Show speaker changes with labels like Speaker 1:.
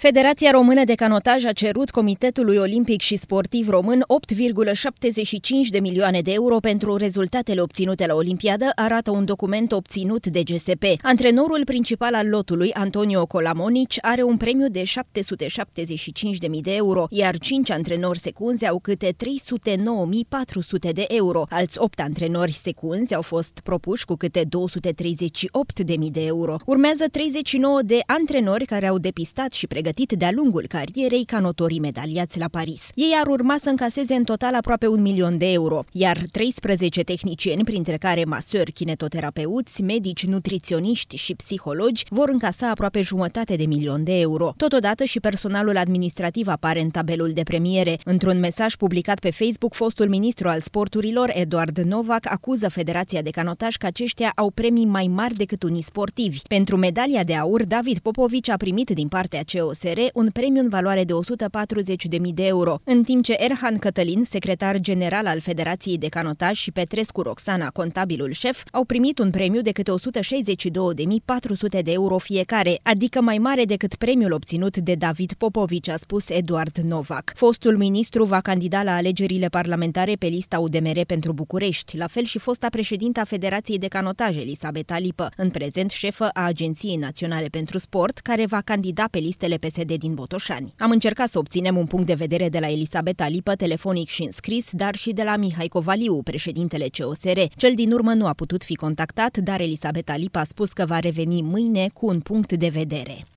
Speaker 1: Federația Română de Canotaj a cerut Comitetului Olimpic și Sportiv Român 8,75 de milioane de euro pentru rezultatele obținute la Olimpiadă, arată un document obținut de GSP. Antrenorul principal al lotului, Antonio Colamonici, are un premiu de 775.000 de euro, iar 5 antrenori secunzi au câte 309.400 de euro. Alți 8 antrenori secunzi au fost propuși cu câte 238.000 de euro. Urmează 39 de antrenori care au depistat și pregătit de-a lungul carierei canotorii medaliați la Paris. Ei ar urma să încaseze în total aproape 1 milion de euro, iar 13 tehnicieni, printre care masări, kinetoterapeuți, medici, nutriționiști și psihologi, vor încasa aproape 500.000 de euro. Totodată și personalul administrativ apare în tabelul de premiere. Într-un mesaj publicat pe Facebook, fostul ministru al sporturilor, Eduard Novac, acuză Federația de Canotaj că aceștia au premii mai mari decât unii sportivi. Pentru medalia de aur, David Popovici a primit din partea COSR un premiu în valoare de 140.000 de euro, în timp ce Erhan Cătălin, secretar general al Federației de Canotaj, și Petrescu Roxana, contabilul șef, au primit un premiu de câte 162.400 de euro fiecare, adică mai mare decât premiul obținut de David Popovici, a spus Eduard Novac. Fostul ministru va candida la alegerile parlamentare pe lista UDMR pentru București, la fel și fosta președinta Federației de Canotaj, Elisabeta Lipă, în prezent șefă a Agenției Naționale pentru Sport, care va candida pe listele PSD din Botoșani. Am încercat să obținem un punct de vedere de la Elisabeta Lipă, telefonic și în scris, dar și de la Mihai Covaliu, președintele COSR. Cel din urmă nu a putut fi contactat, dar Elisabeta Lipă a spus că va reveni mâine cu un punct de vedere.